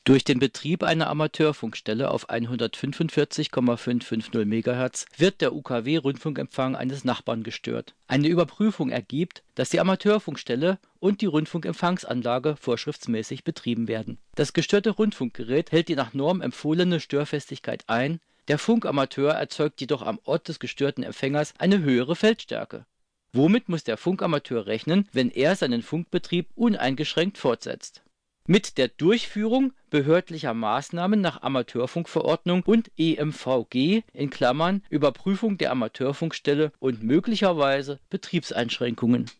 Durch den Betrieb einer Amateurfunkstelle auf 145,550 MHz wird der UKW-Rundfunkempfang eines Nachbarn gestört. Eine Überprüfung ergibt, dass die Amateurfunkstelle und die Rundfunkempfangsanlage vorschriftsmäßig betrieben werden. Das gestörte Rundfunkgerät hält die nach Norm empfohlene Störfestigkeit ein, der Funkamateur erzeugt jedoch am Ort des gestörten Empfängers eine höhere Feldstärke. Womit muss der Funkamateur rechnen, wenn er seinen Funkbetrieb uneingeschränkt fortsetzt? Mit der Durchführung behördlicher Maßnahmen nach Amateurfunkverordnung und EMVG (Überprüfung der Amateurfunkstelle) und möglicherweise Betriebseinschränkungen